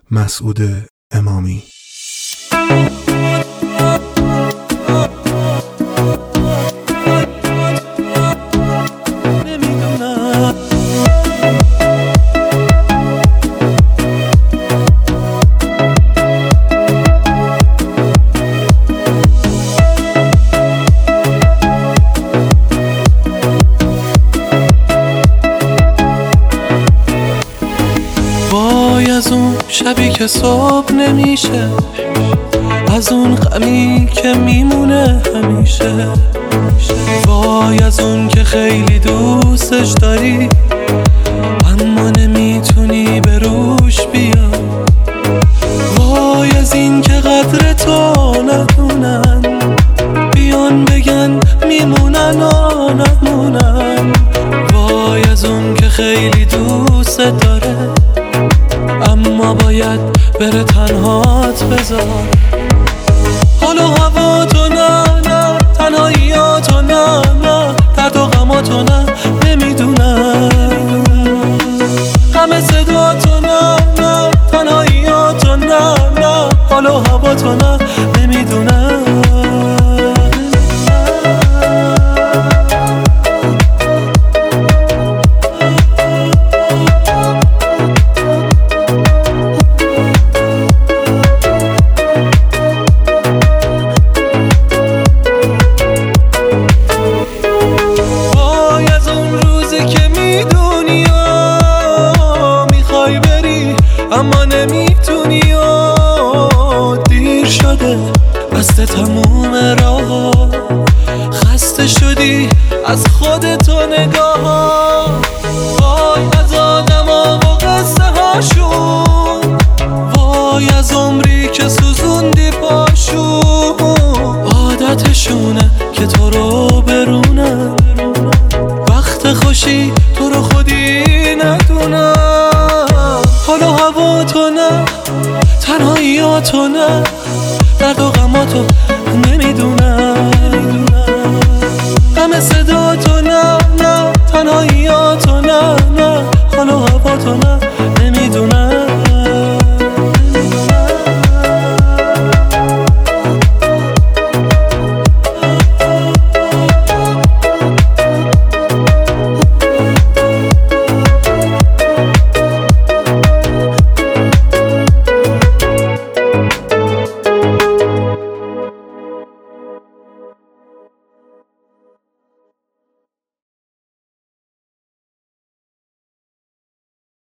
مسعود امامی. وای از اون شبی که صبح نمیشه، از اون غمی که میمونه همیشه، وای از اون که خیلی دوستش داری اما نمیتونی به روش بیا، وای از این که قدر تو ندونن، بیان بگن میمونن و نمونن، وای از اون که خیلی دوست داره اما باید بره تنهات بذار. حال و هوا تو نه، تنهاییاتو نه، درد و غماتو نه، نمیدونم همه صدا تو نه، تنهاییاتو نه، حال و هوا تو نه، نمیدونم. اما نمیتونی و دیر شده، بسته تموم راه، خسته شدی از خودتو نگاه. وای از آدما و قصه هاشون، وای از عمری که سوزوندی پاشون، عادتشونه که تو رو برونن، وقت خوشی تو رو خودی ندونن. حال و هوا تو نه، تنهاییاتو نه، درد و غماتو نمیدونم، همه صدا تو نه، تنهاییاتو نه، حال و هوا تو نه.